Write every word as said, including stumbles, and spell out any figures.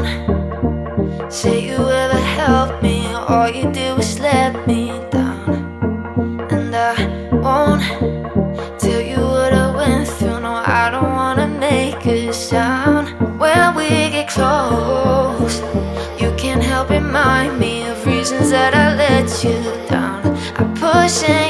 won't say you ever helped me. All you did was let me down. And I won't tell you what I went through. No, I don't wanna make a sound. When we get close, you can't help remind me of reasons that I let you down. I push and